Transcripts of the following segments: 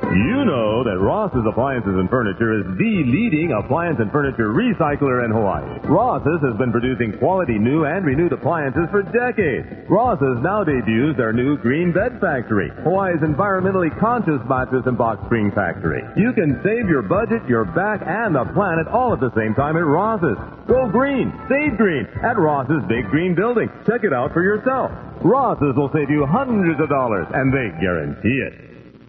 You know that Ross's Appliances and Furniture is the leading appliance and furniture recycler in Hawaii. Ross's has been producing quality new and renewed appliances for decades. Ross's now debuts their new Green Bed Factory, Hawaii's environmentally conscious mattress and box spring factory. You can save your budget, your back, and the planet all at the same time at Ross's. Go green, save green at Ross's Big Green Building. Check it out for yourself. Ross's will save you hundreds of dollars, and they guarantee it.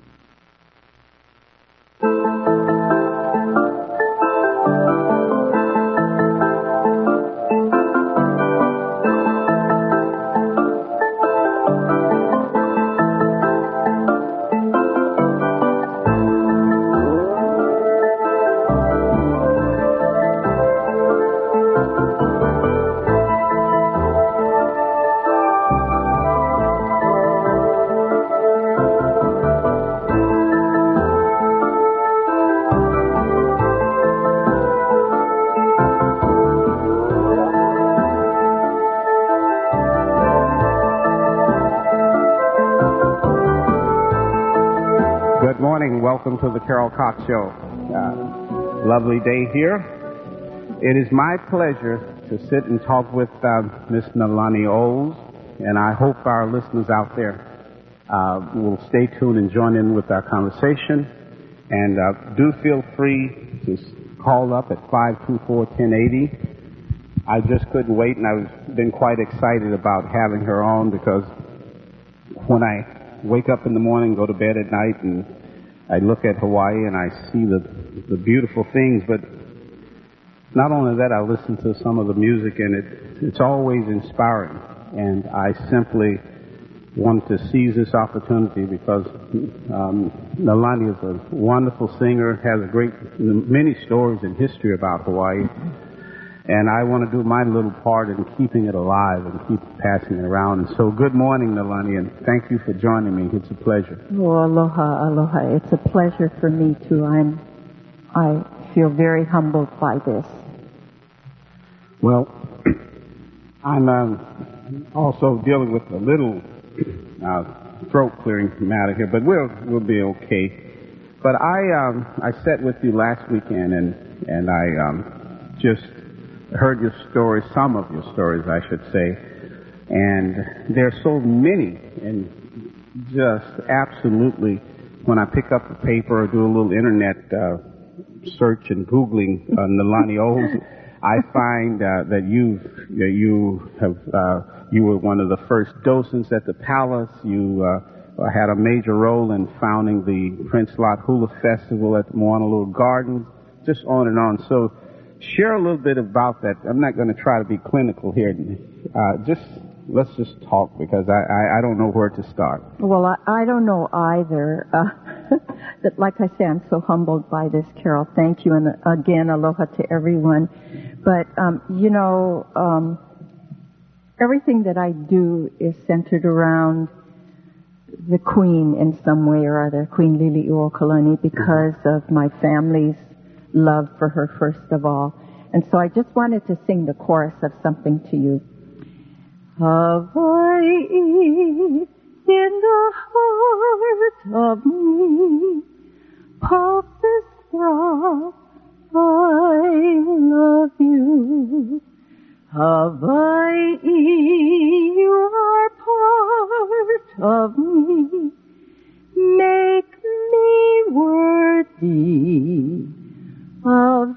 Welcome to the Carol Cox Show. Lovely day here. It is my pleasure to sit and talk with Miss Nalani Oles, and I hope our listeners out there will stay tuned and join in with our conversation. And do feel free to call up at 524-1080. I just couldn't wait, and I've been quite excited about having her on because when I wake up in the morning, go to bed at night, and I look at Hawaii and I see the beautiful things, but not only that, I listen to some of the music, and it's always inspiring. And I simply want to seize this opportunity because Nalani is a wonderful singer, has many stories and history about Hawaii. And I want to do my little part in keeping it alive and keep passing it around. And so good morning, Nalani, and thank you for joining me. It's a pleasure. Oh, aloha, aloha. It's a pleasure for me, too. I feel very humbled by this. Well, I'm also dealing with a little throat clearing matter here, but we'll be okay. But I sat with you last weekend, and I just heard your stories, some of your stories, I should say, and there's so many, and just absolutely, when I pick up the paper or do a little internet search and Googling Nalani Oles, I find that you were one of the first docents at the Palace. You had a major role in founding the Prince Lot Hula Festival at the Moanalua Gardens, just on and on. So share a little bit about that. I'm not going to try to be clinical here. Let's just talk because I don't know where to start. Well, I don't know either. But like I say, I'm so humbled by this, Carol. Thank you. And again, aloha to everyone. But, everything that I do is centered around the Queen in some way or other, Queen Liliuokalani, because of my family's love for her first of all. And so I just wanted to sing the chorus of something to you. Hawaii in the heart of me, pulses throb, I love you. Hawaii, you are part of me, make me worthy of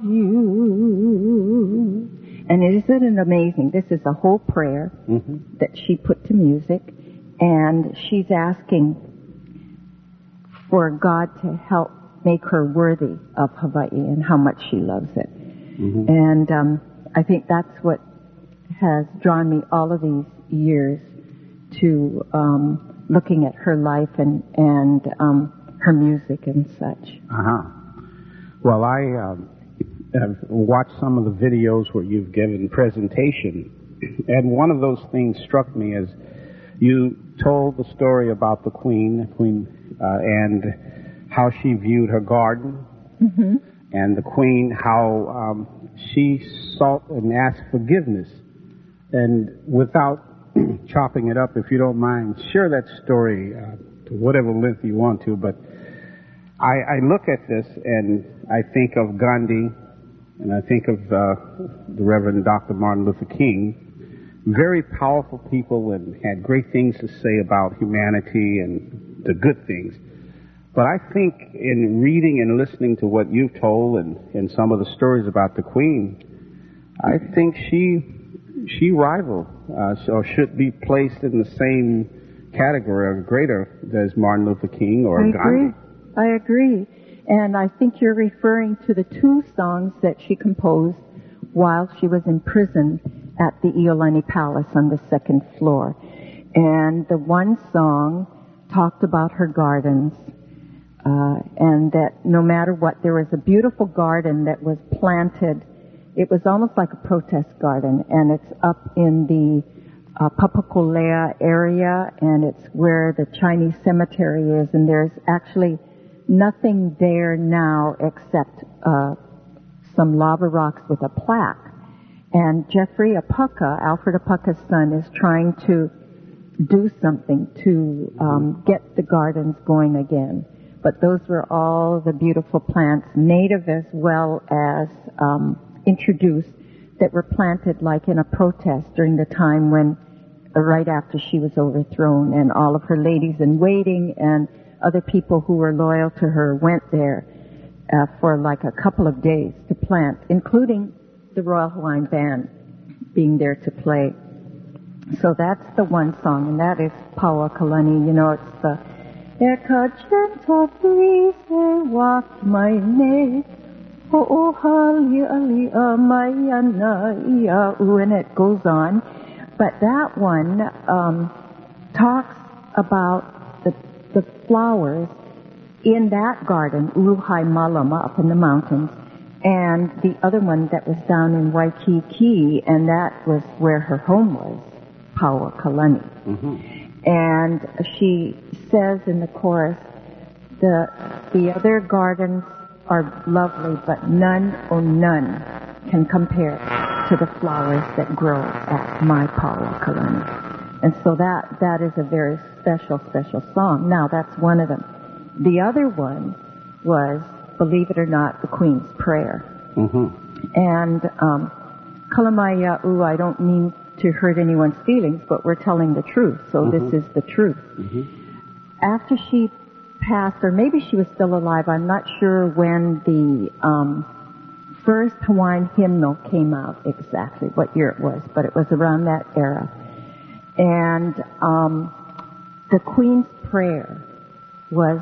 you. And isn't it amazing? This is a whole prayer that she put to music, and she's asking for God to help make her worthy of Hawaii and how much she loves it. And I think that's what has drawn me all of these years to looking at her life and her music and such. Well, I have watched some of the videos where you've given presentation, and one of those things struck me as you told the story about the Queen, and how she viewed her garden, and the Queen, how she sought and asked forgiveness. And without chopping it up, if you don't mind, share that story to whatever length you want to, but I look at this and I think of Gandhi, and I think of the Reverend Dr. Martin Luther King, very powerful people and had great things to say about humanity and the good things. But I think in reading and listening to what you've told and some of the stories about the Queen, I think she rivaled, or should be placed in the same category or greater as Martin Luther King or Gandhi. I agree. And I think you're referring to the two songs that she composed while she was imprisoned at the Iolani Palace on the second floor. And the one song talked about her gardens, and that no matter what, there was a beautiful garden that was planted. It was almost like a protest garden, and it's up in the Papakolea area, and it's where the Chinese cemetery is, and there's actually nothing there now except some lava rocks with a plaque. And Jeffrey Apaka, Alfred Apaka's son, is trying to do something to get the gardens going again. But those were all the beautiful plants, native as well as introduced, that were planted like in a protest during the time when, right after she was overthrown, and all of her ladies in waiting and other people who were loyal to her went there for like a couple of days to plant, including the Royal Hawaiian Band being there to play. So that's the one song, and that is Paua Kalani. You know, it's the Eka gentle breeze wafts my neck, oh hali ali amayana iau, and it goes on. But that one talks about the flowers in that garden, Uluhai Malama, up in the mountains, and the other one that was down in Waikiki, and that was where her home was, Paua Kalani. Mm-hmm. And she says in the chorus, the other gardens are lovely, but none can compare to the flowers that grow at my Paua Kalani. And so that is a very special song. Now, that's one of them. The other one was, believe it or not, the Queen's Prayer. Mm-hmm. And Kalamaia'u, I don't mean to hurt anyone's feelings, but we're telling the truth, so this is the truth. Mm-hmm. After she passed, or maybe she was still alive, I'm not sure when the first Hawaiian hymnal came out exactly, what year it was, but it was around that era. And the Queen's Prayer was,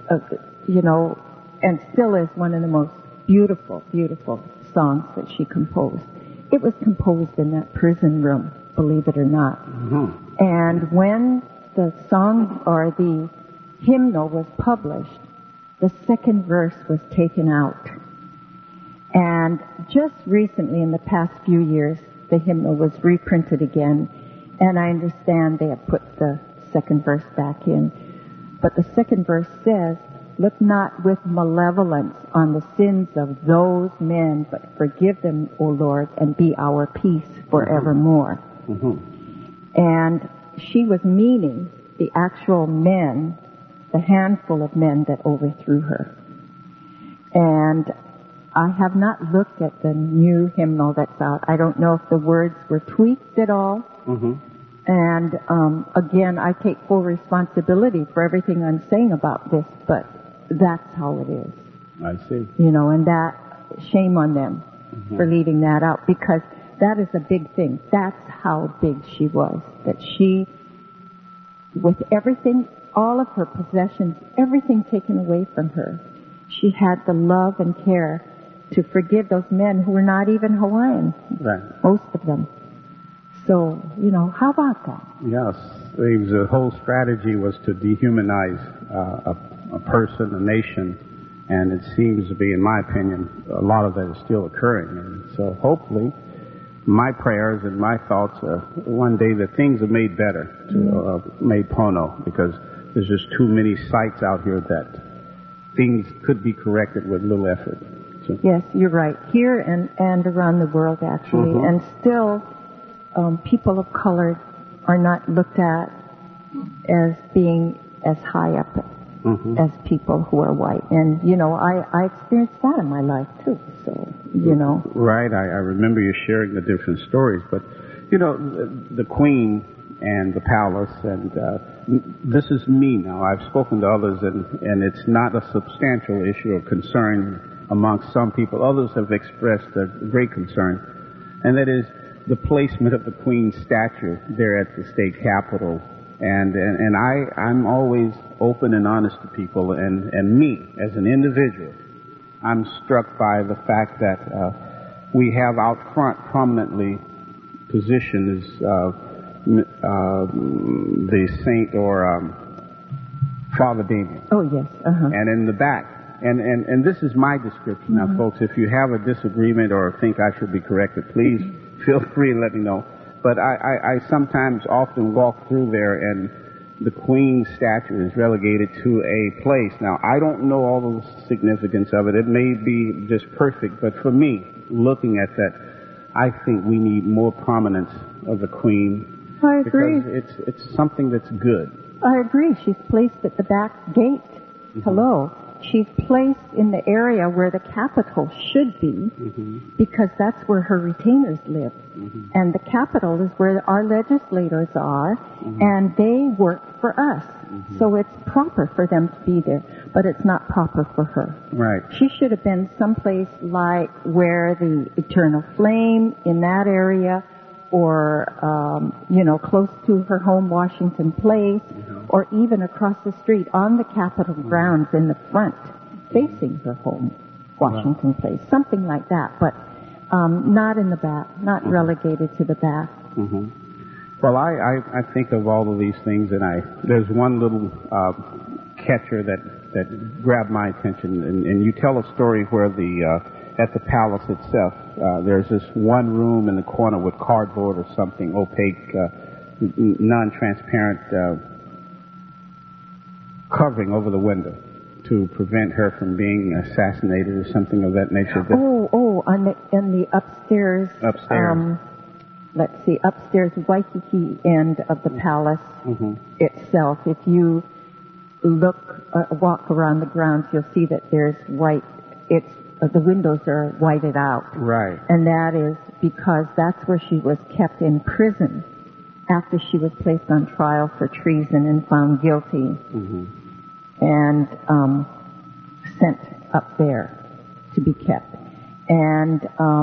and still is one of the most beautiful songs that she composed. It was composed in that prison room, believe it or not. Mm-hmm. And when the song or the hymnal was published, the second verse was taken out. And just recently, in the past few years, the hymnal was reprinted again. And I understand they have put the second verse back in. But the second verse says, "Look not with malevolence on the sins of those men, but forgive them, O Lord, and be our peace forevermore." Mm-hmm. And she was meaning the actual men, the handful of men that overthrew her. And I have not looked at the new hymnal that's out. I don't know if the words were tweaked at all. Mm-hmm. And again, I take full responsibility for everything I'm saying about this, but that's how it is. I see. And that, shame on them for leaving that out, because that is a big thing. That's how big she was. That she, with everything, all of her possessions, everything taken away from her, she had the love and care to forgive those men who were not even Hawaiian. Right. Most of them. So, how about that? Yes. The whole strategy was to dehumanize a person, a nation, and it seems to be, in my opinion, a lot of that is still occurring. And so hopefully my prayers and my thoughts are one day that things are made better, made pono, because there's just too many sites out here that things could be corrected with little effort. So. Yes, you're right. Here and around the world, actually. Mm-hmm. And still, people of color are not looked at as being as high up as people who are white. And, you know, I experienced that in my life, too. So, you know. Right. I remember you sharing the different stories. But, you know, the Queen and the palace, and this is me now. I've spoken to others, and it's not a substantial issue of concern amongst some people. Others have expressed a great concern, and that is the placement of the Queen's statue there at the state capitol. And I'm always open and honest to people, and me as an individual, I'm struck by the fact that we have out front prominently positioned as the saint or Father Damien. Oh, yes. And in the back, and this is my description. Now, folks, if you have a disagreement or think I should be corrected, please feel free and let me know. But I sometimes often walk through there, and the Queen's statue is relegated to a place. Now, I don't know all the significance of it. It may be just perfect, but for me, looking at that, I think we need more prominence of the Queen. I agree. Because it's something that's good. I agree. She's placed at the back gate. Hello. She's placed in the area where the Capitol should be, because that's where her retainers live. And the Capitol is where our legislators are, and they work for us. So it's proper for them to be there, but it's not proper for her. Right. She should have been someplace like where the Eternal Flame, in that area, or, you know, close to her home, Washington Place, or even across the street on the Capitol grounds in the front, facing her home, Washington Place, something like that, but not in the back, not relegated to the back. Well, I think of all of these things, and there's one little catcher that grabbed my attention, and you tell a story where at the palace itself, there's this one room in the corner with cardboard or something opaque, non-transparent covering over the window to prevent her from being assassinated or something of that nature. In the upstairs. Let's see, upstairs Waikiki end of the palace itself. If you walk around the grounds, you'll see that there's white. The windows are whited out. Right. And that is because that's where she was kept in prison after she was placed on trial for treason and found guilty, and sent up there to be kept. And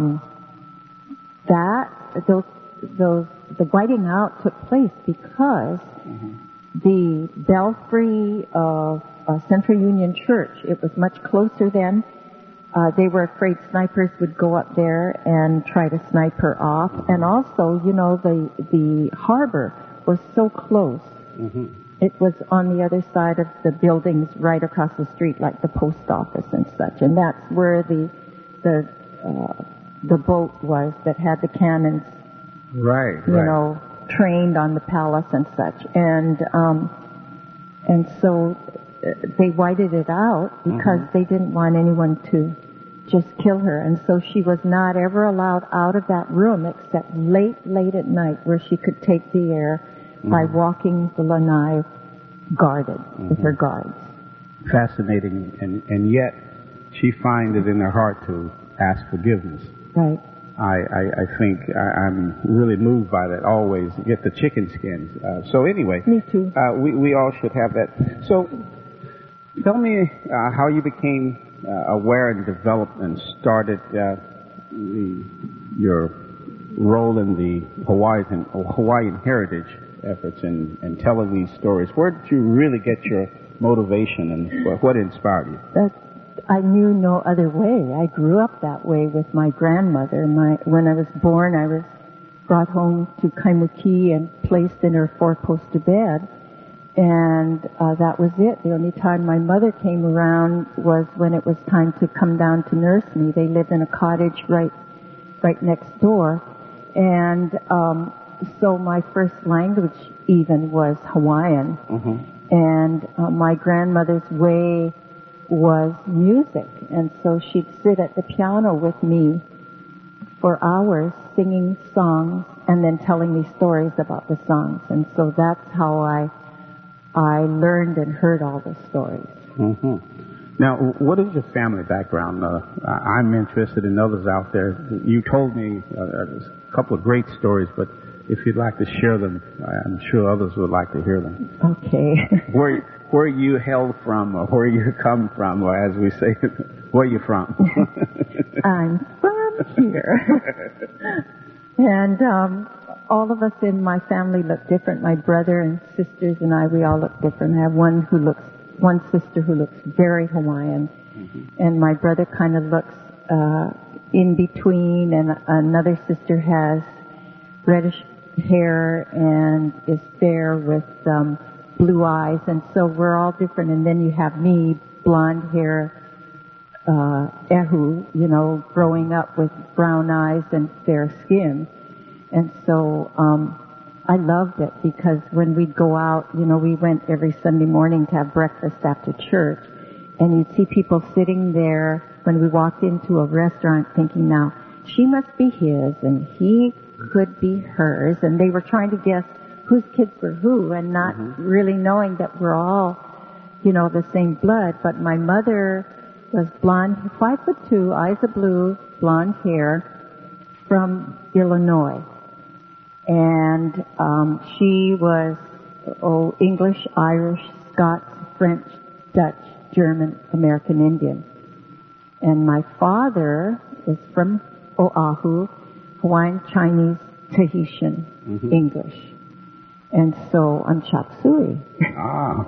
the whiting out took place because the belfry of Central Union Church, it was much closer then. They were afraid snipers would go up there and try to snipe her off. And also, you know, the harbor was so close. It was on the other side of the buildings right across the street, like the post office and such. And that's where the boat was that had the cannons, you know, trained on the palace and such. And so they whited it out because they didn't want anyone to just kill her. And so she was not ever allowed out of that room except late at night, where she could take the air by walking the lanai guarded with her guards. Fascinating. And yet she finds it in her heart to ask forgiveness. Right. I think I'm really moved by that always. Get the chicken skins. So anyway. Me too. We all should have that. So tell me how you became aware and developed and started your role in the Hawaiian heritage efforts and telling these stories. Where did you really get your motivation, and what inspired you? I knew no other way. I grew up that way with my grandmother. When I was born, I was brought home to Kaimuki and placed in her four-poster bed. And that was it. The only time my mother came around was when it was time to come down to nurse me. They lived in a cottage right next door. And so my first language even was Hawaiian. And my grandmother's way was music. And so she'd sit at the piano with me for hours singing songs and then telling me stories about the songs. And so that's how I I learned and heard all the stories. Mm-hmm. Now, what is your family background? I'm interested in others out there. You told me a couple of great stories, but if you'd like to share them, I'm sure others would like to hear them. Okay. Where you hail from, or where you come from, or as we say, where you from? I'm from here. And all of us in my family look different. My brother and sisters and we all look different. I have one sister who looks very Hawaiian, and my brother kind of looks in between, and another sister has reddish hair and is fair with blue eyes, and so we're all different. And then you have me, blonde hair, Ehu, growing up with brown eyes and fair skin. And so I loved it, because when we'd go out, we went every Sunday morning to have breakfast after church, and you'd see people sitting there when we walked into a restaurant thinking, now, she must be his and he could be hers, and they were trying to guess whose kids were who, and not really knowing that we're all, the same blood. But my mother was blonde, 5'2", eyes of blue, blonde hair, from Illinois. And she was English, Irish, Scots, French, Dutch, German, American Indian. And my father is from Oahu, Hawaiian, Chinese, Tahitian, English. And so I'm chop suey. Ah.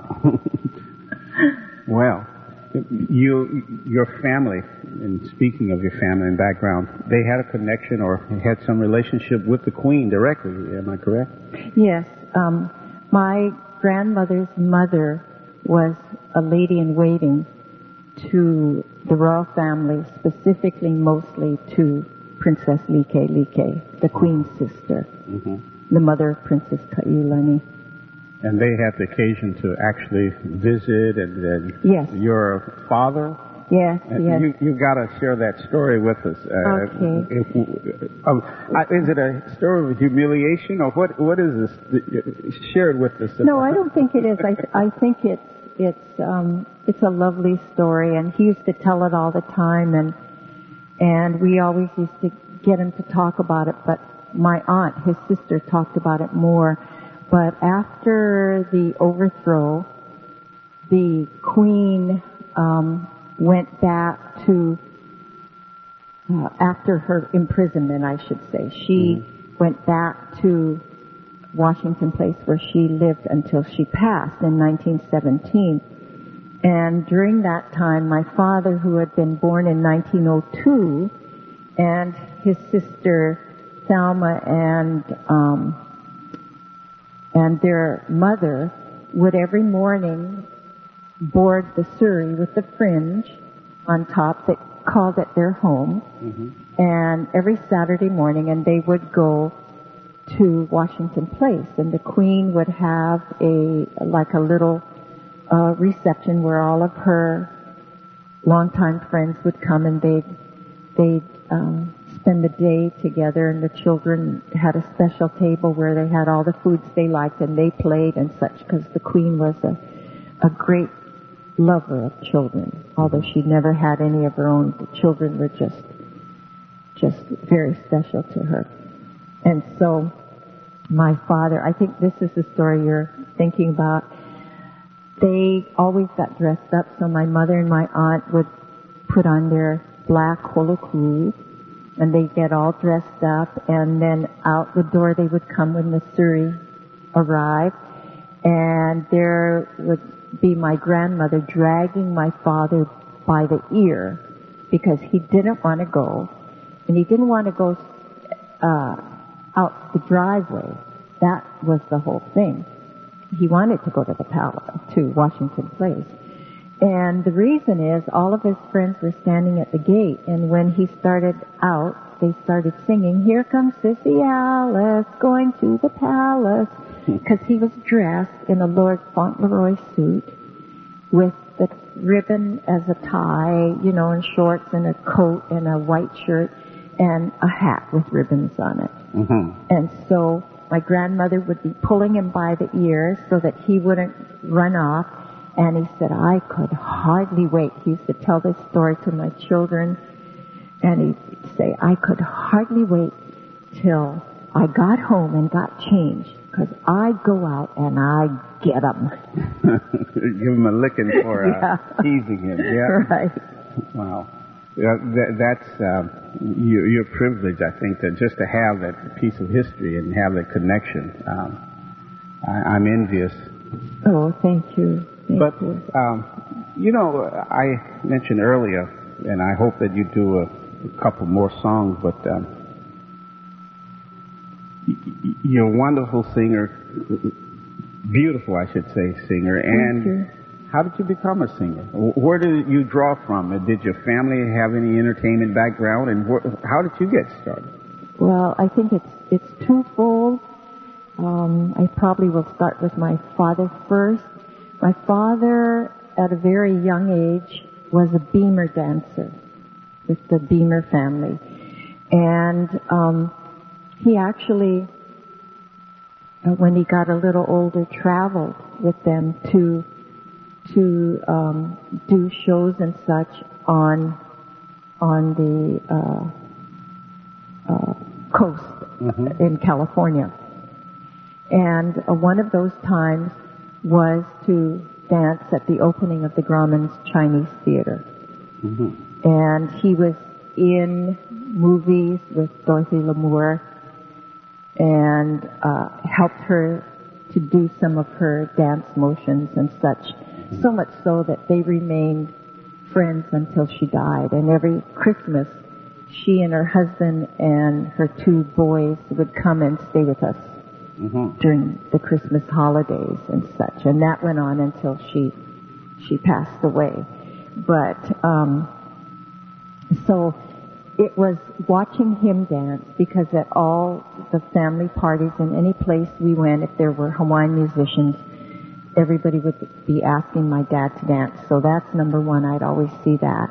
Well, your family, and speaking of your family and background, they had a connection or had some relationship with the Queen directly, am I correct? Yes. My grandmother's mother was a lady-in-waiting to the royal family, specifically mostly to Princess Like, the Queen's sister, the mother of Princess Kaiulani. And they had the occasion to actually visit, and yes. Your father? Yes, yes. You've got to share that story with us. Okay. Is it a story of humiliation, or what is this shared with us? No, I don't think it is. I think it's a lovely story, and he used to tell it all the time, and we always used to get him to talk about it, but my aunt, his sister, talked about it more. But after the overthrow, the Queen went back to, after her imprisonment, I should say, she went back to Washington Place, where she lived until she passed in 1917. And during that time, my father, who had been born in 1902, and his sister Thelma and their mother would every morning board the surrey with the fringe on top that called it their home. And every Saturday morning, and they would go to Washington Place, and the Queen would have a little reception where all of her longtime friends would come, and they'd spend the day together, and the children had a special table where they had all the foods they liked, and they played and such, because the Queen was a great lover of children. Although she never had any of her own, the children were just very special to her. And so my father, I think this is the story you're thinking about, they always got dressed up, so my mother and my aunt would put on their black holoku, and they'd get all dressed up, and then out the door they would come when the surrey arrived, and there would be my grandmother dragging my father by the ear, because he didn't want to go, and he didn't want to go out the driveway. That was the whole thing. He wanted to go to the palace, to Washington Place. And the reason is all of his friends were standing at the gate, and when he started out, they started singing, "Here comes Sissy Alice, going to the palace," because he was dressed in a Lord Fauntleroy suit with the ribbon as a tie, and shorts and a coat and a white shirt and a hat with ribbons on it. And so my grandmother would be pulling him by the ears so that he wouldn't run off, and he said, I could hardly wait. He used to tell this story to my children, and he'd say, I could hardly wait till I got home and got changed, because I go out and I get them. Give him a licking for teasing him. Yeah. Right. Wow. That's your privilege, I think, just to have that piece of history and have that connection. I'm envious. Oh, thank you. Thank you. I mentioned earlier, and I hope that you do a couple more songs, but you're a wonderful singer, beautiful, I should say, singer. Thank you. How did you become a singer? Where did you draw from? Did your family have any entertainment background, and how did you get started? Well, I think it's twofold. I probably will start with my father first. My father, at a very young age, was a Beamer dancer with the Beamer family. And he actually, when he got a little older, traveled with them to do shows and such on the coast in California. And one of those times was to dance at the opening of the Grauman's Chinese Theater. Mm-hmm. And he was in movies with Dorothy Lamour and helped her to do some of her dance motions and such. Mm-hmm. So much so that they remained friends until she died. And every Christmas, she and her husband and her 2 boys would come and stay with us during the Christmas holidays and such. And that went on until she passed away. But so it was watching him dance, because at all the family parties and any place we went, if there were Hawaiian musicians, everybody would be asking my dad to dance. So that's number one. I'd always see that.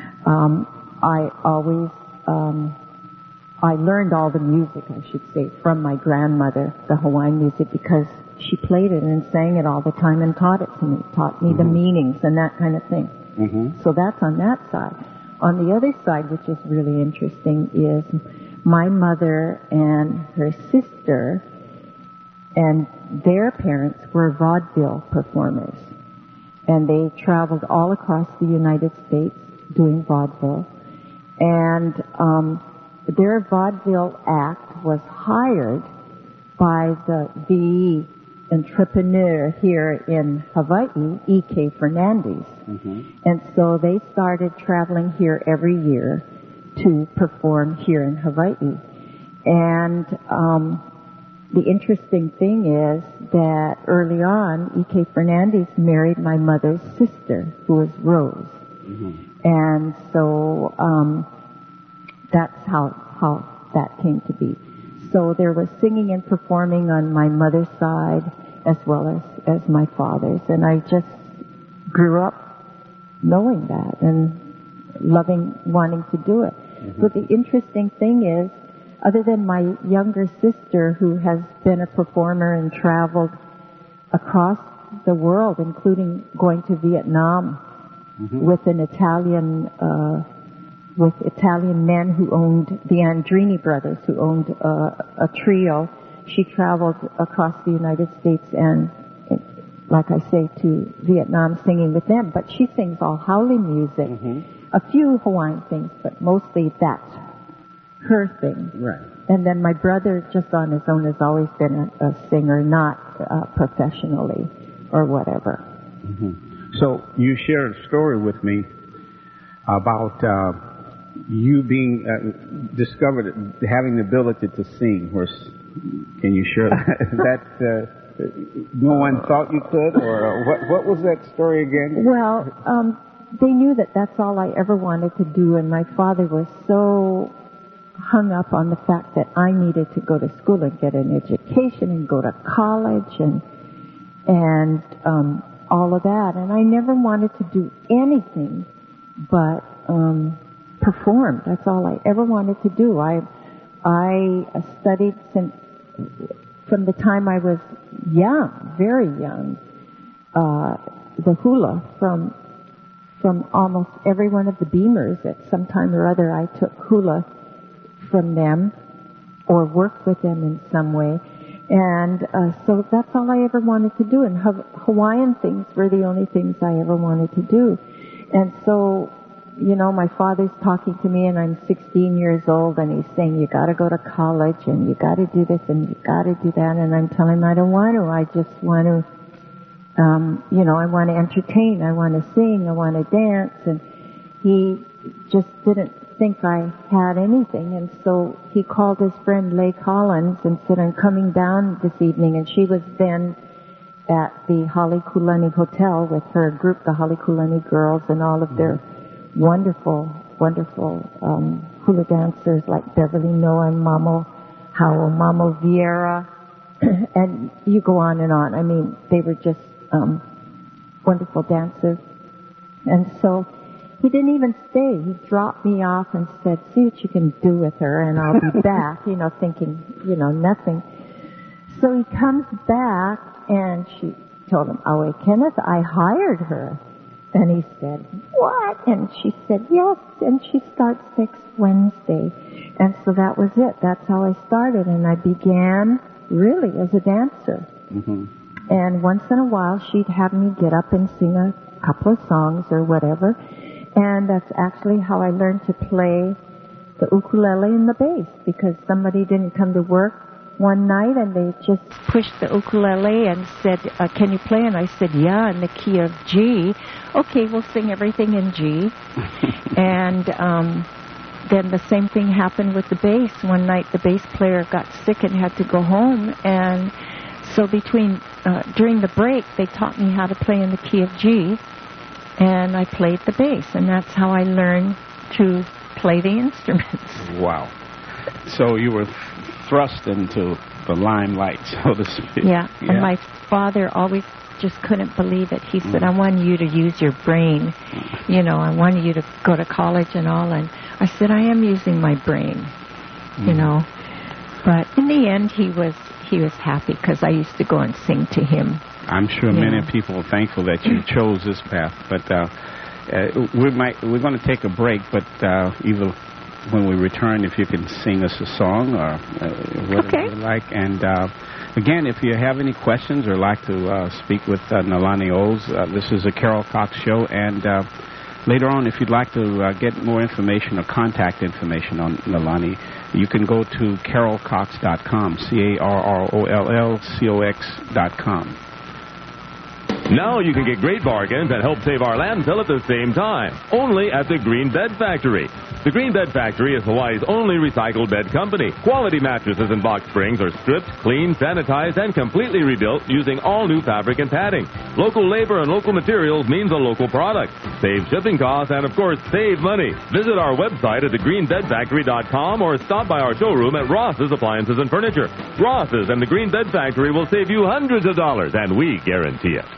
I learned all the music, I should say, from my grandmother, the Hawaiian music, because she played it and sang it all the time and taught it to me, taught me the meanings and that kind of thing. Mm-hmm. So that's on that side. On the other side, which is really interesting, is my mother and her sister and their parents were vaudeville performers. And they traveled all across the United States doing vaudeville. And their vaudeville act was hired by the VE entrepreneur here in Hawaii, E.K. Fernandez. Mm-hmm. And so they started traveling here every year to perform here in Hawaii. And the interesting thing is that early on, E.K. Fernandez married my mother's sister, who was Rose. Mm-hmm. And so that's how that came to be. So there was singing and performing on my mother's side as well as my father's. And I just grew up knowing that and wanting to do it. Mm-hmm. But the interesting thing is, other than my younger sister, who has been a performer and traveled across the world, including going to Vietnam with an Italian men who owned the Andrini brothers, who owned a trio. She traveled across the United States and, like I say, to Vietnam singing with them. But she sings all haole music, a few Hawaiian things, but mostly that's her thing. Right. And then my brother, just on his own, has always been a singer, not professionally or whatever. Mm-hmm. So you shared a story with me about you being discovered having the ability to sing. Can you share that? No one thought you could, or what was that story again? Well, they knew that that's all I ever wanted to do, and my father was so hung up on the fact that I needed to go to school and get an education and go to college and all of that. And I never wanted to do anything but perform. That's all I ever wanted to do. I studied from the time I was young, very young. the hula from almost every one of the Beamers. At some time or other, I took hula from them or worked with them in some way. And so that's all I ever wanted to do. And Hawaiian things were the only things I ever wanted to do. And so, you know, my father's talking to me, and I'm 16 years old, and he's saying, you got to go to college, and you got to do this, and you got to do that. And I'm telling him I don't want to. I just want to, you know, I want to entertain. I want to sing. I want to dance. And he just didn't think I had anything. And so he called his friend Leigh Collins and said, I'm coming down this evening. And she was then at the Halekulani Hotel with her group, the Halekulani Girls, and all of their wonderful hula dancers like Beverly Noah and Mamo Howell, Mamo Vieira, and you go on and on. I mean, they were just wonderful dancers. And so he didn't even stay. He dropped me off and said, see what you can do with her, and I'll be back, you know, thinking, you know, nothing. So he comes back, and she told him, oh, wait, Kenneth, I hired her. And he said, what? And she said, yes, and she starts next Wednesday. And so that was it. That's how I started, and I began really as a dancer. Mm-hmm. And once in a while, she'd have me get up and sing a couple of songs or whatever. And that's actually how I learned to play the ukulele and the bass, because somebody didn't come to work one night and they just pushed the ukulele and said, can you play? And I said, yeah, in the key of G. Okay, we'll sing everything in G. And then the same thing happened with the bass. One night the bass player got sick and had to go home, and so during the break they taught me how to play in the key of G, and I played the bass, and that's how I learned to play the instruments. Wow. So you were thrust into the limelight, so to speak. Yeah, and my father always just couldn't believe it. He said, I want you to use your brain. You know, I want you to go to college and all. And I said, I am using my brain, you know. But in the end, he was happy, because I used to go and sing to him. I'm sure many people are thankful that you chose this path. But we're going to take a break, but either when we return, if you can sing us a song or whatever you like. And again, if you have any questions or like to speak with Nalani Oles, this is a Carol Cox Show. And later on, if you'd like to get more information or contact information on Nalani, you can go to carolcox.com, CarrollCox.com. Now you can get great bargains and help save our landfill at the same time, only at the Green Bed Factory. The Green Bed Factory is Hawaii's only recycled bed company. Quality mattresses and box springs are stripped, cleaned, sanitized, and completely rebuilt using all new fabric and padding. Local labor and local materials means a local product. Save shipping costs and, of course, save money. Visit our website at thegreenbedfactory.com or stop by our showroom at Ross's Appliances and Furniture. Ross's and the Green Bed Factory will save you hundreds of dollars, and we guarantee it.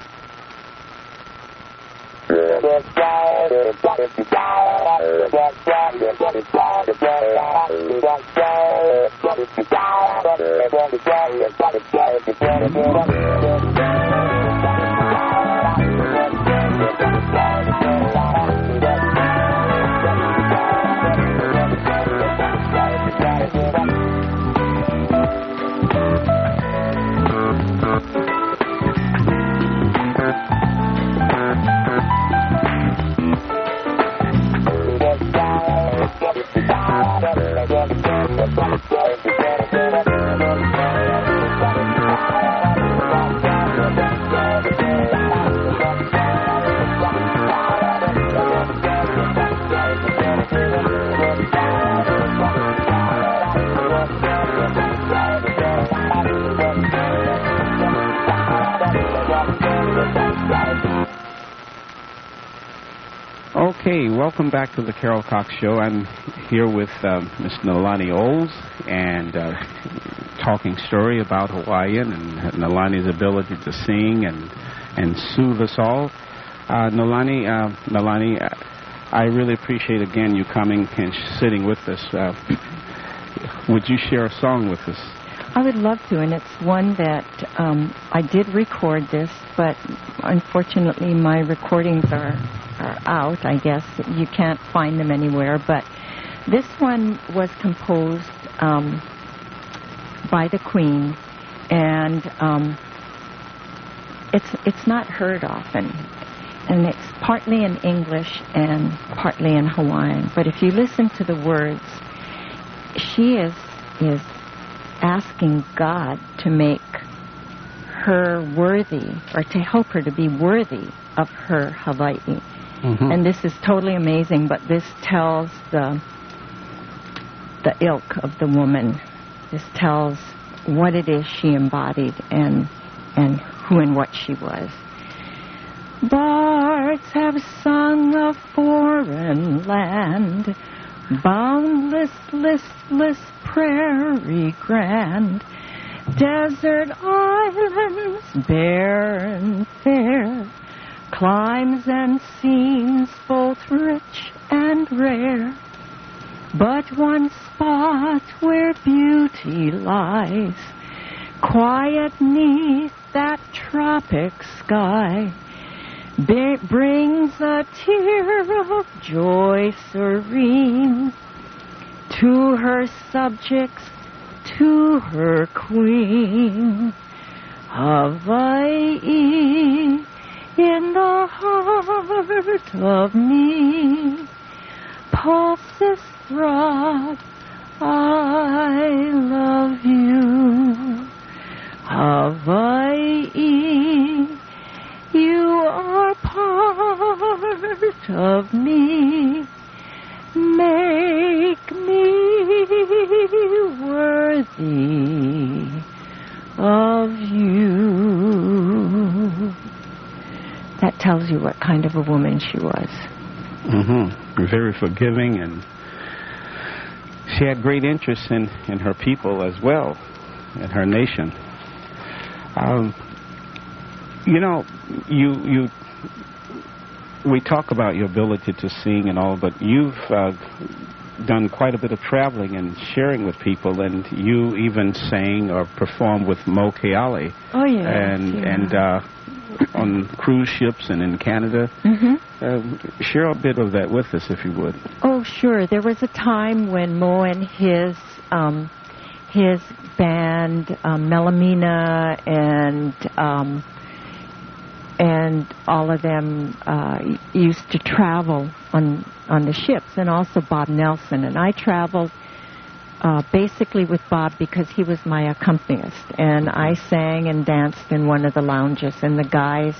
Okay, welcome back to the Carol Cox Show. I'm here with Miss Nalani Oles, and talking story about Hawaiian and Nalani's ability to sing and soothe us all. Nalani, I really appreciate again you coming and sitting with us. Would you share a song with us? I would love to, and it's one that I did record this, but unfortunately my recordings are out, I guess. You can't find them anywhere, but this one was composed by the Queen, and it's not heard often. And it's partly in English and partly in Hawaiian. But if you listen to the words, she is asking God to make her worthy, or to help her to be worthy of her Hawaii. Mm-hmm. And this is totally amazing, but this tells the ilk of the woman. This tells what it is she embodied and who and what she was. Bards have sung of foreign land, boundless, listless prairie grand, desert islands bare and fair, climes and scenes both rich and rare. But one spot where beauty lies, quiet 'neath that tropic sky, brings a tear of joy serene to her subjects, to her queen. Hawaii, in the heart of me, pulses throb, I love you. Hawaii, you are part of me. Make me worthy of you. That tells you what kind of a woman she was. Mm-hmm. Very forgiving, and she had great interest in her people as well, and her nation. We talk about your ability to sing and all, but you've done quite a bit of traveling and sharing with people, and you even sang or performed with Mo Keali. Oh, yeah. And on cruise ships and in Canada. Mm-hmm. Share a bit of that with us, if you would. Oh, sure. There was a time when Mo and his band, Melamina, and all of them used to travel on the ships, and also Bob Nelson. And I traveled basically with Bob because he was my accompanist, and I sang and danced in one of the lounges, and the guys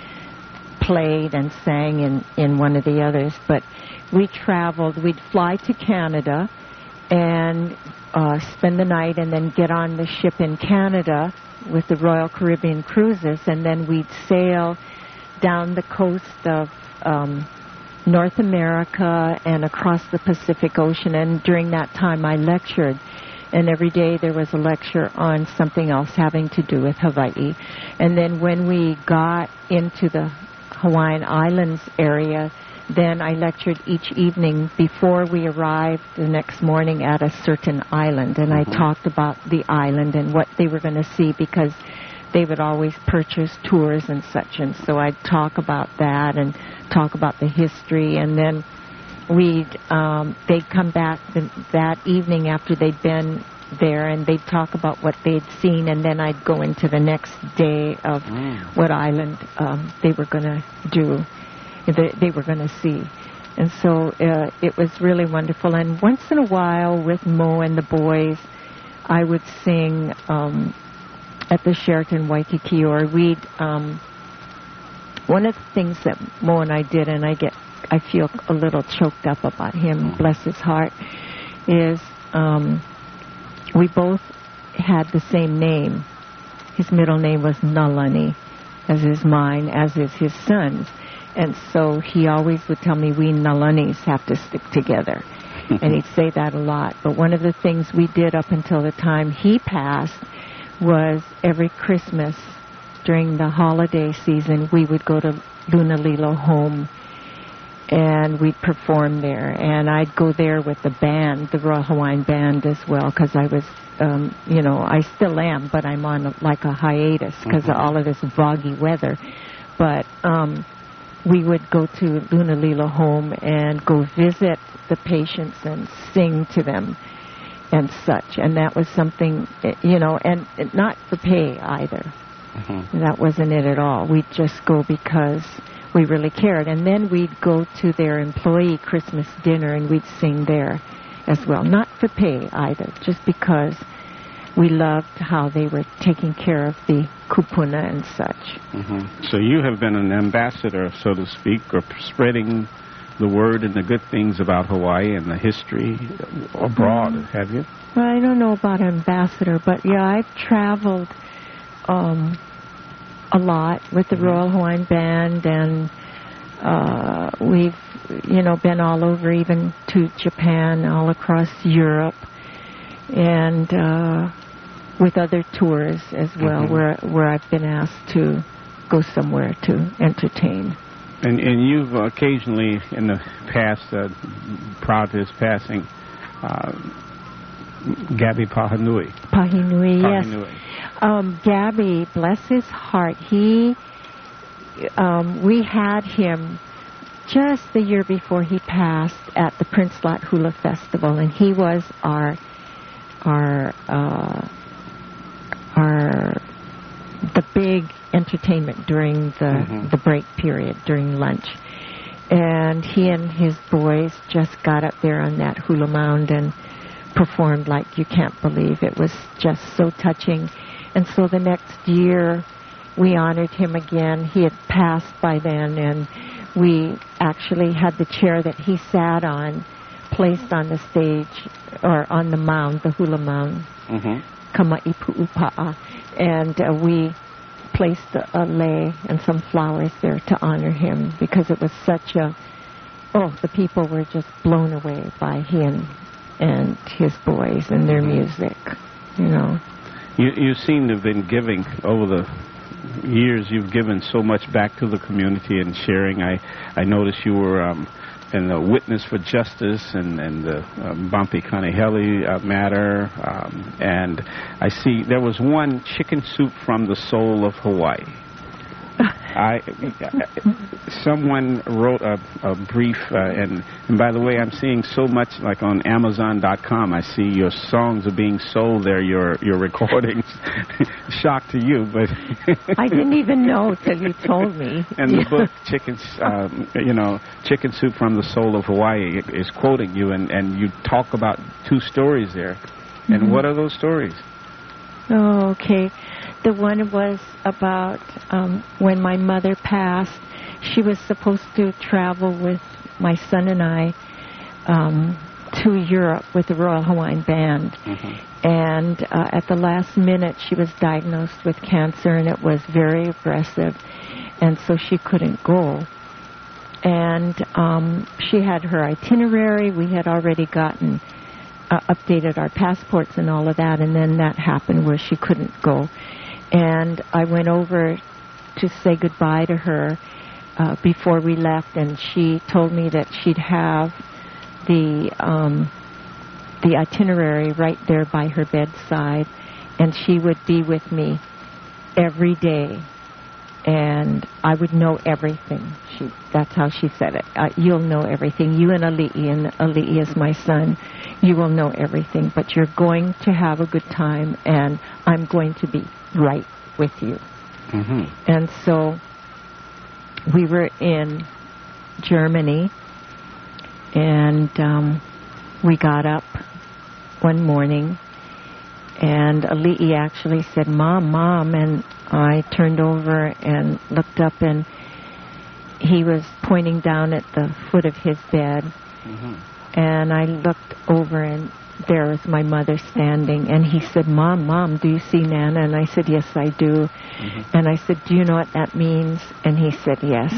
played and sang in one of the others. But we traveled. We'd fly to Canada and spend the night, and then get on the ship in Canada with the Royal Caribbean Cruises, and then we'd sail down the coast of North America and across the Pacific Ocean. And during that time I lectured, and every day there was a lecture on something else having to do with Hawaii. And then when we got into the Hawaiian Islands area, then I lectured each evening before we arrived the next morning at a certain island. And I talked about the island and what they were going to see, because they would always purchase tours and such. And so I'd talk about that and talk about the history. And then they'd come back that evening after they'd been there, and they'd talk about what they'd seen. And then I'd go into the next day of what island they were going to do. They were going to see. And so it was really wonderful. And once in a while with Mo and the boys, I would sing at the Sheraton Waikiki, or we'd one of the things that Mo and I did, and I feel a little choked up about him, bless his heart, is we both had the same name. His middle name was Nalani, as is mine, as is his son's. And so he always would tell me, we Nalanis have to stick together. And he'd say that a lot. But one of the things we did up until the time he passed was every Christmas during the holiday season, we would go to Lunalilo home. And and we'd perform there. And I'd go there with the band, the Royal Hawaiian Band as well, because I was, I still am, but I'm on a hiatus because of all of this foggy weather. But we would go to Lunalilo Home and go visit the patients and sing to them and such. And that was something, and not for pay either. That wasn't it at all. We'd just go because we really cared. And then we'd go to their employee Christmas dinner and we'd sing there as well. Not for pay either, just because we loved how they were taking care of the kupuna and such. So you have been an ambassador, so to speak, or spreading the word and the good things about Hawaii and the history abroad, have you? Well, I don't know about ambassador, but yeah, I've traveled a lot with the Royal Hawaiian Band, and we've, been all over, even to Japan, all across Europe, and with other tours as well, where I've been asked to go somewhere to entertain. And you've occasionally, in the past, prior to his passing, Gabby Pahinui. Pahinui, yes. Gabby, bless his heart, we had him just the year before he passed at the Prince Lot Hula Festival, and he was the big entertainment during the break period, during lunch. And he and his boys just got up there on that hula mound and performed like you can't believe. It was just so touching. And so the next year we honored him again. He had passed by then, and we actually had the chair that he sat on placed on the stage, or on the mound, the hula mound, Kama'ipu'upa'a, and we placed a lei and some flowers there to honor him, because it was such the people were just blown away by him and his boys and their music, You seem to have been giving over the years. You've given so much back to the community and sharing. I noticed you were in the Witness for Justice and the Bumpy Kanehele matter. And I see there was one, Chicken Soup from the Soul of Hawaii. Someone wrote a brief, and by the way, I'm seeing so much, like on Amazon.com, I see your songs are being sold there, your recordings. Shock to you, but I didn't even know till you told me. And the book, Chicken Soup from the Soul of Hawaii, is quoting you, and you talk about two stories there. And what are those stories? Oh, okay. The one was about when my mother passed. She was supposed to travel with my son and I to Europe with the Royal Hawaiian Band. And at the last minute, she was diagnosed with cancer, and it was very aggressive, and so she couldn't go. And she had her itinerary. We had already gotten updated our passports and all of that, and then that happened where she couldn't go. And I went over to say goodbye to her before we left, and she told me that she'd have the itinerary right there by her bedside, and she would be with me every day, and I would know everything. That's how she said it. You'll know everything. You and Ali'i is my son. You will know everything, but you're going to have a good time, and I'm going to be right with you. And so we were in Germany, and we got up one morning, and Ali'i actually said, Mom, and I turned over and looked up, and he was pointing down at the foot of his bed, and I looked over, and there was my mother standing, and he said, Mom, do you see Nana? And I said, yes, I do. And I said, do you know what that means? And he said, yes.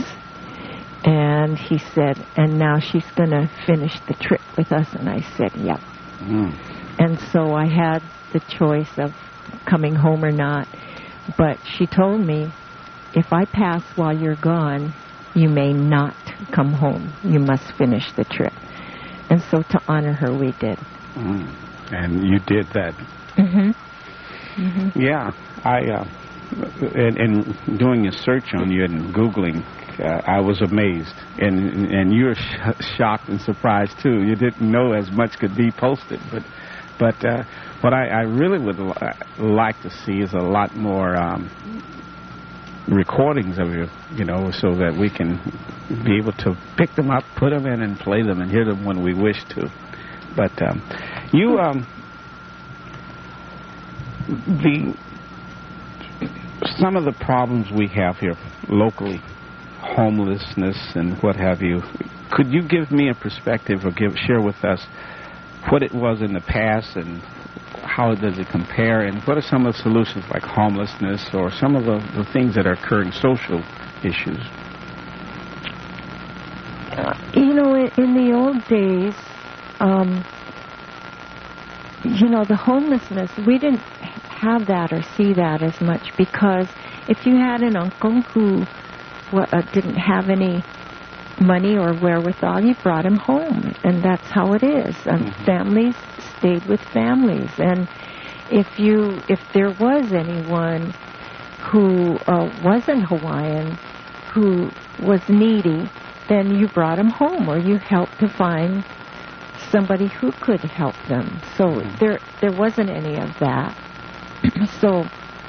And he said, and now she's going to finish the trip with us. And I said, yep. And so I had the choice of coming home or not. But she told me, if I pass while you're gone, you may not come home. You must finish the trip. And so to honor her, we did. And you did that. Yeah. In doing a search on you and Googling, I was amazed. And you were shocked and surprised, too. You didn't know as much could be posted. But what I really would like to see is a lot more recordings of you, so that we can be able to pick them up, put them in, and play them and hear them when we wish to. But some of the problems we have here locally, homelessness and what have you, could you give me a perspective or share with us what it was in the past and how does it compare, and what are some of the solutions like homelessness or some of the things that are occurring, social issues? In the old days, the homelessness, we didn't have that or see that as much, because if you had an uncle who didn't have any money or wherewithal, you brought him home, and that's how it is. And families stayed with families, and if there was anyone who wasn't Hawaiian, who was needy, then you brought him home, or you helped to find somebody who could help them. So there wasn't any of that. So,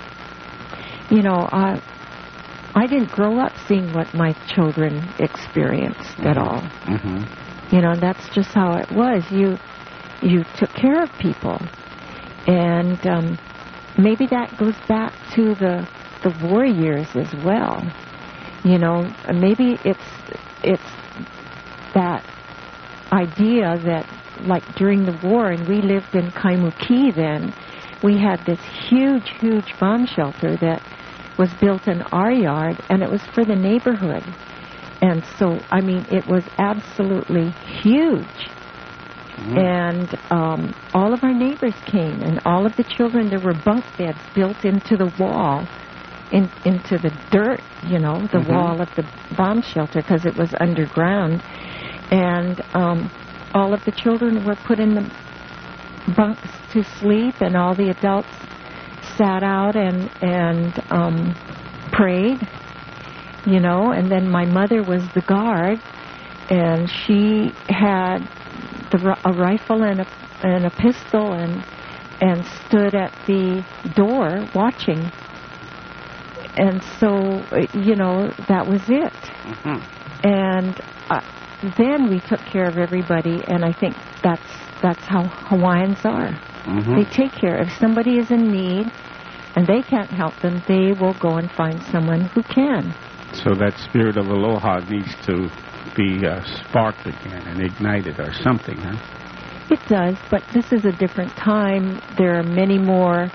I didn't grow up seeing what my children experienced at all. That's just how it was. You took care of people. And maybe that goes back to the war years as well. Maybe it's that idea that, like during the war, and we lived in Kaimuki then, we had this huge, huge bomb shelter that was built in our yard, and it was for the neighborhood. And so, it was absolutely huge. And all of our neighbors came, and all of the children, there were bunk beds built into the wall, into the dirt, the wall of the bomb shelter, because it was underground. And all of the children were put in the bunks to sleep, and all the adults sat out and prayed, and then my mother was the guard, and she had a rifle and a pistol and stood at the door watching. And so, that was it. And then we took care of everybody, and I think that's how Hawaiians are. They take care. If somebody is in need and they can't help them, they will go and find someone who can. So that spirit of aloha needs to be sparked again and ignited or something, huh? It does, but this is a different time. There are many more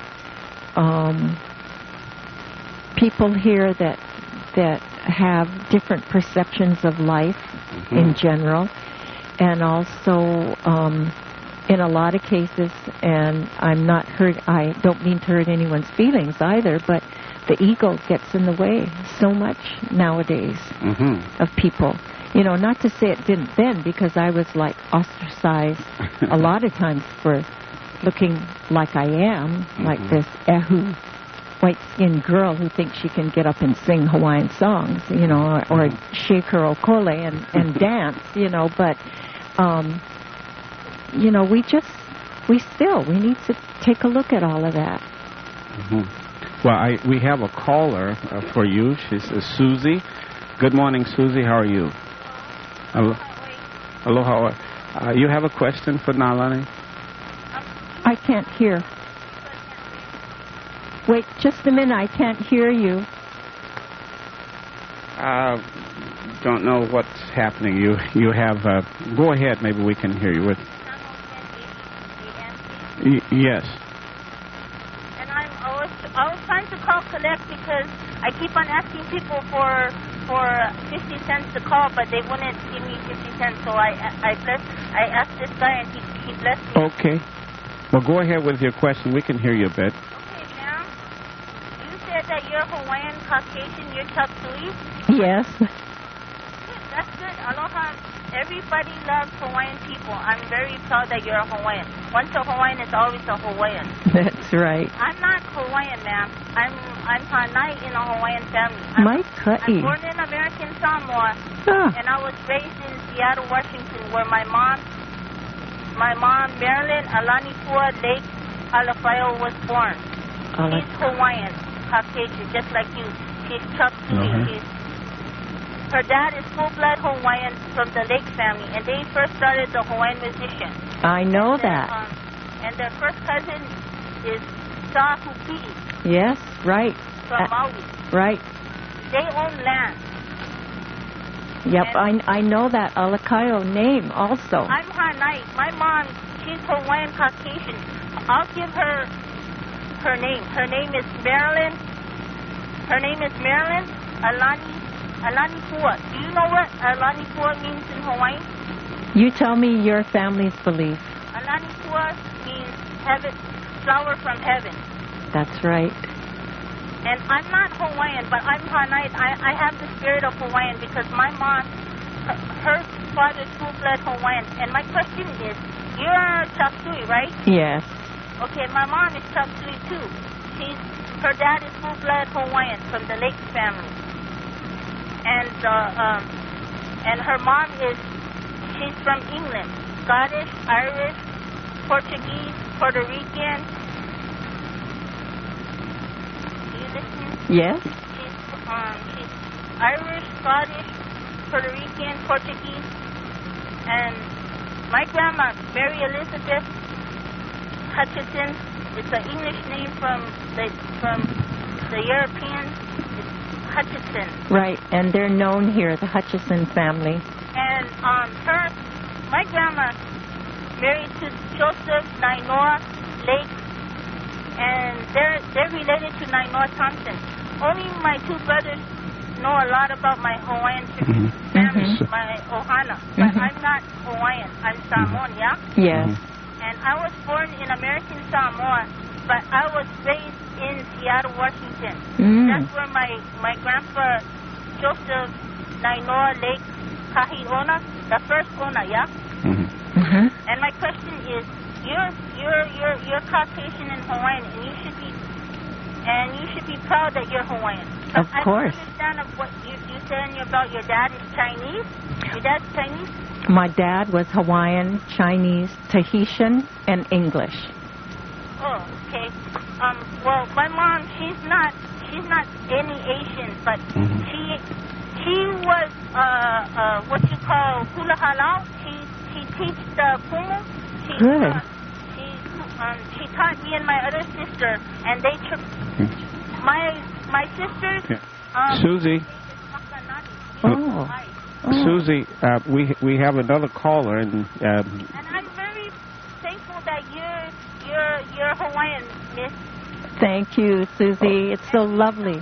people here that have different perceptions of life in general, and also in a lot of cases, and I don't mean to hurt anyone's feelings either, but the ego gets in the way so much nowadays of people. Not to say it didn't then, because I was ostracized a lot of times for looking like I am, like this ehu, white-skinned girl who thinks she can get up and sing Hawaiian songs, or shake her okole and dance, but we need to take a look at all of that. Well, we have a caller for you. She's Susie. Good morning, Susie. How are you? Aloha. You have a question for Nalani? I can't hear. Wait just a minute. I can't hear you. Don't know what's happening. You have... go ahead. Maybe we can hear you. Yes. And I was trying to call collect because I keep on asking people for 50 cents to call, but they wouldn't give me 50 cents. So I asked this guy, and he blessed me. Okay. Well, go ahead with your question. We can hear you a bit. Okay, ma'am. You said that you're Hawaiian Caucasian. You're Chapsui? Yes. That's good. aloha. Everybody loves Hawaiian people. I'm very proud that you're a Hawaiian. Once a Hawaiian is always a Hawaiian. That's right. I'm not Hawaiian, ma'am. I'm Hanai in a Hawaiian family. I'm born in American Samoa, and I was raised in Seattle, Washington, where my mom, Marilyn Alanipua Lake Alafio, was born. She's Hawaiian, Caucasian, just like you. She's Chop Suey. Her dad is full-blood Hawaiian from the Lake family, and they first started the Hawaiian musician. I know that. And their first cousin is Sa Hupii. Yes, right. From Maui. Right. They own land. Yep, I know that Alakaio name also. I'm Hanai. My mom, she's Hawaiian Caucasian. I'll give her her name. Her name is Marilyn. Her name is Marilyn Alanipua. Do you know what Alanipua means in Hawaii? You tell me your family's belief. Alanipua means heaven, flower from heaven. That's right. And I'm not Hawaiian, but I'm Hanai. I have the spirit of Hawaiian because my mom, her father's full-blood Hawaiian. And my question is, you're Chop Suey, right? Yes. Okay, my mom is Chop Suey too. Her dad is full-blood Hawaiian from the Lake family. And her mom she's from England, Scottish, Irish, Portuguese, Puerto Rican. Are you listening? Yes. She's Irish, Scottish, Puerto Rican, Portuguese, and my grandma, Mary Elizabeth Hutchison. It's an English name from the Europeans. Hutchison. Right, and they're known here, the Hutchison family. And my grandma married to Joseph Nainoa Lake, and they're related to Nainoa Thompson. Only my two brothers know a lot about my Hawaiian family, my Ohana, but I'm not Hawaiian. I'm Samoan, yeah? Yes. And I was born in American Samoa, but I was raised in Seattle, Washington. That's where my grandpa Joseph Nainoa Lake Kahi'ona, the first owner, yeah. And my question is, you're Caucasian and Hawaiian, and you should be proud that you're Hawaiian. Of course. I don't understand of what you saying about your dad is Chinese. Your dad's Chinese. My dad was Hawaiian, Chinese, Tahitian, and English. Oh, okay. Well, my mom, she's not any Asian, but she was what you call hula halau. She teaches the pumu. Good. She taught me and my other sister, and they took my sisters. Susie. Oh. Susie, we have another caller, and I'm very thankful that you're Hawaiian, Miss. Thank you, Susie. It's so lovely.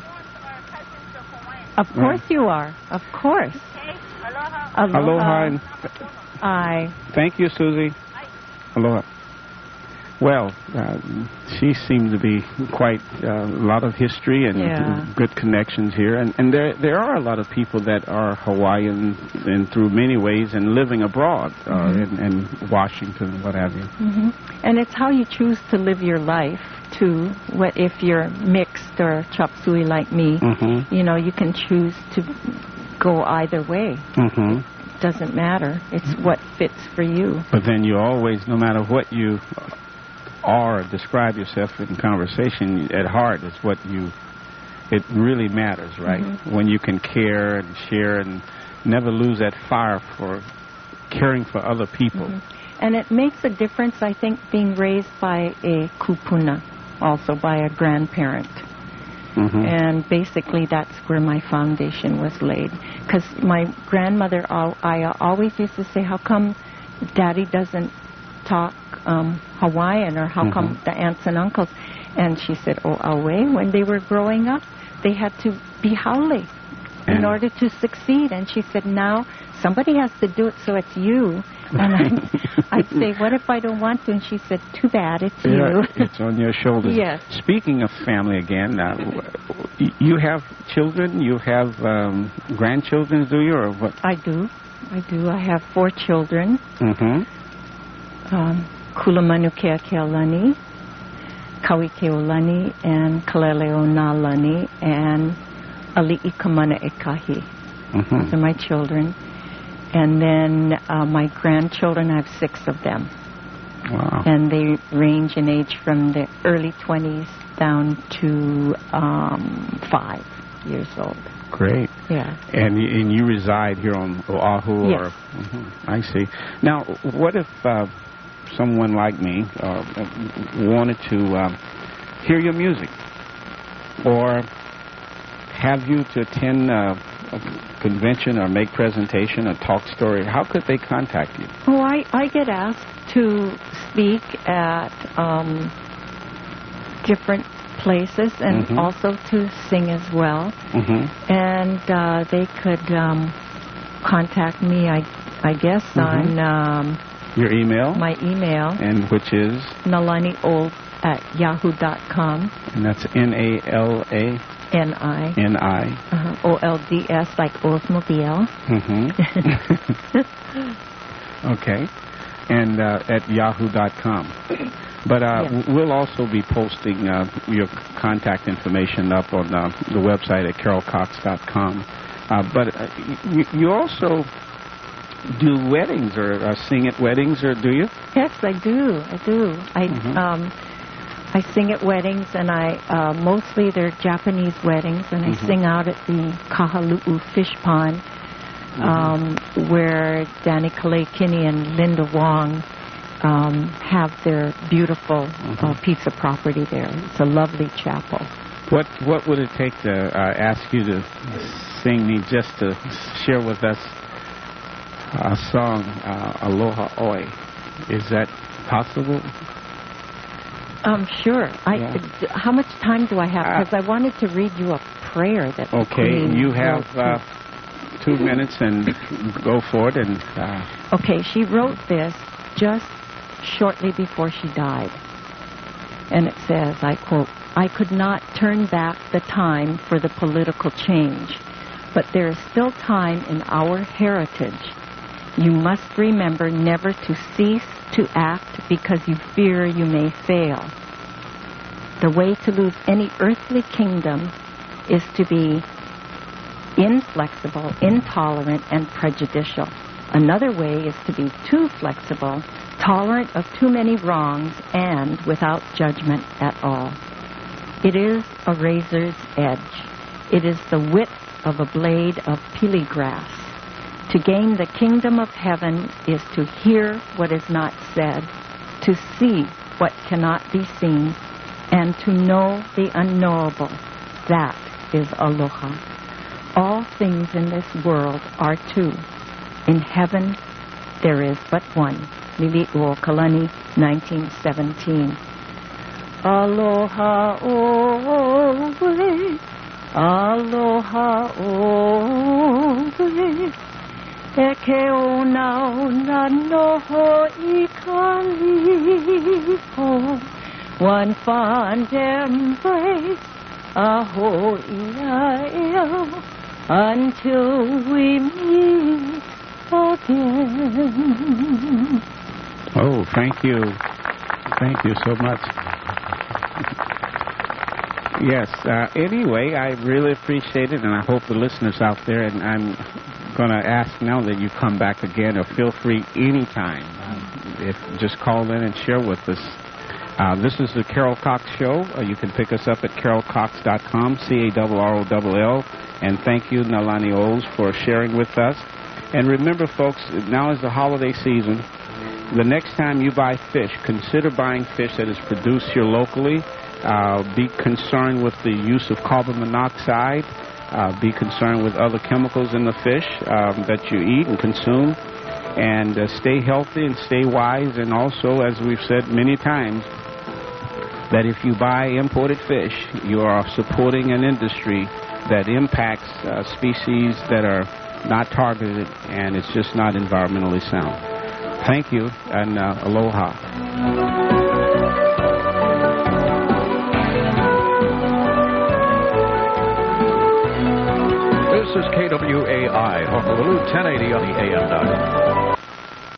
Of course you are. Of course. Okay. Aloha. Aloha. Aye. Thank you, Susie. Aloha. Well, she seemed to be quite a lot of history and good connections here. And there are a lot of people that are Hawaiian and through many ways and living abroad in Washington, what have you. And it's how you choose to live your life, too. What if you're mixed or chop suey like me, you know, you can choose to go either way. It doesn't matter. It's what fits for you. But then you always, no matter what you or describe yourself in conversation, at heart is what it really matters, right? When you can care and share and never lose that fire for caring for other people. And it makes a difference, I think, being raised by a kupuna, also by a grandparent. And basically that's where my foundation was laid. Because my grandmother, I always used to say, how come Daddy doesn't talk Hawaiian, or how come the aunts and uncles? And she said, Awe, when they were growing up, they had to be haole in order to succeed. And she said, now somebody has to do it, so it's you. And I'd say, what if I don't want to? And she said, too bad, it's you. It's on your shoulders. Yes. Speaking of family again, you have children, you have grandchildren, do you, or what? I do. I do. I have 4 children. Kulamanu Keakealani, Kawikeolani, and Kaleleonalani, and Ali'i Kamana Ekahi. Those are my children. And then my grandchildren, I have 6 of them. Wow. And they range in age from the early 20s down to 5 years old. Great. Yeah. And you reside here on Oahu? Yes. I see. Now, what if someone like me wanted to hear your music or have you to attend a convention or make presentation, a talk story? How could they contact you? Oh, I get asked to speak at different places and also to sing as well. And they could contact me, I guess, on your email? My email. And which is? NalaniOlds@yahoo.com. And that's NALANI. OLDS, like Oldsmobile. Okay. And at yahoo.com. But we'll also be posting your contact information up on the website at carolcox.com. But you also do weddings or sing at weddings, or do you? Yes, I do. I sing at weddings, and I mostly they're Japanese weddings, and I sing out at the Kahalu'u Fish Pond, where Danny Kalekini and Linda Wong have their beautiful piece of property there. It's a lovely chapel. What would it take to ask you to sing me, just to share with us a song, Aloha Oi? Is that possible? Sure. How much time do I have? Because I wanted to read you a prayer that the Queen you have 2 minutes, and go for it. And okay, she wrote this just shortly before she died. And it says, I quote, "I could not turn back the time for the political change, but there is still time in our heritage. You must remember never to cease to act because you fear you may fail. The way to lose any earthly kingdom is to be inflexible, intolerant, and prejudicial. Another way is to be too flexible, tolerant of too many wrongs, and without judgment at all. It is a razor's edge. It is the width of a blade of pili grass. To gain the kingdom of heaven is to hear what is not said, to see what cannot be seen, and to know the unknowable. That is aloha. All things in this world are two. In heaven, there is but one." Lili'uokalani, 1917. Aloha oe, aloha oe, e ke o nao na noho I kaliho. One fond embrace, a ho'ia'eo, until we meet again. Oh, thank you. Thank you so much. Yes, anyway, I really appreciate it, and I hope the listeners out there, and I'm going to ask now that you come back again, or feel free anytime. If just call in and share with us. This is the Carol Cox Show. You can pick us up at carolcox.com, CARROLL. And thank you, Nalani Olds, for sharing with us. And remember, folks, now is the holiday season. The next time you buy fish, consider buying fish that is produced here locally. Be concerned with the use of carbon monoxide. Be concerned with other chemicals in the fish that you eat and consume. And stay healthy and stay wise. And also, as we've said many times, that if you buy imported fish, you are supporting an industry that impacts species that are not targeted, and it's just not environmentally sound. Thank you, and aloha. This is KWAI, Honolulu, 1080 on the AM dial.